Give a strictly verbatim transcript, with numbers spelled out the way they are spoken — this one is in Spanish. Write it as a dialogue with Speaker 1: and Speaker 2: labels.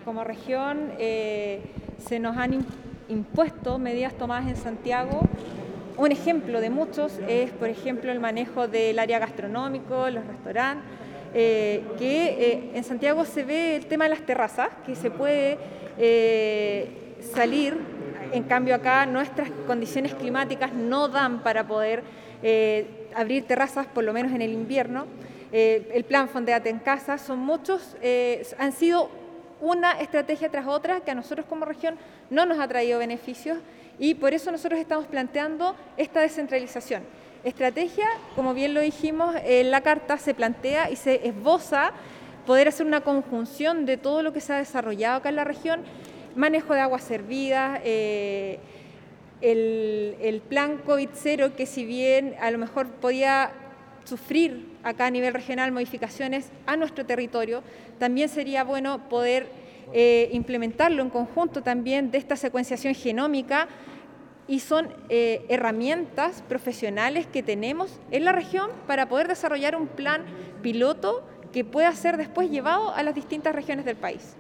Speaker 1: Como región eh, se nos han impuesto medidas tomadas en Santiago. Un ejemplo de muchos es, por ejemplo, el manejo del área gastronómico, los restaurantes, eh, que eh, en Santiago se ve el tema de las terrazas, que se puede eh, salir, en cambio acá nuestras condiciones climáticas no dan para poder eh, abrir terrazas, por lo menos en el invierno. Eh, el plan Fondéate en Casa, son muchos, eh, han sido una estrategia tras otra que a nosotros como región no nos ha traído beneficios y por eso nosotros estamos planteando esta descentralización. Estrategia, como bien lo dijimos, en la carta se plantea y se esboza poder hacer una conjunción de todo lo que se ha desarrollado acá en la región, manejo de aguas servidas, eh, el, el plan COVID cero, que si bien a lo mejor podía sufrir acá a nivel regional modificaciones a nuestro territorio, también sería bueno poder eh, implementarlo en conjunto también de esta secuenciación genómica y son eh, herramientas profesionales que tenemos en la región para poder desarrollar un plan piloto que pueda ser después llevado a las distintas regiones del país.